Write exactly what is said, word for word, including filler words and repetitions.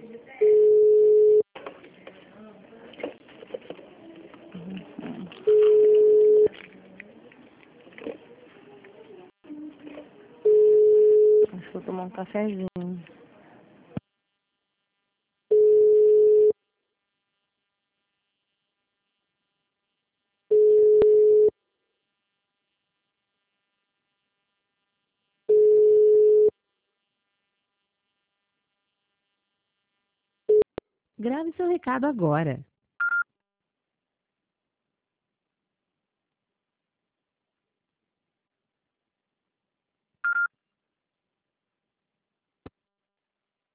Acho que vou tomar um cafezinho. Grave seu recado agora.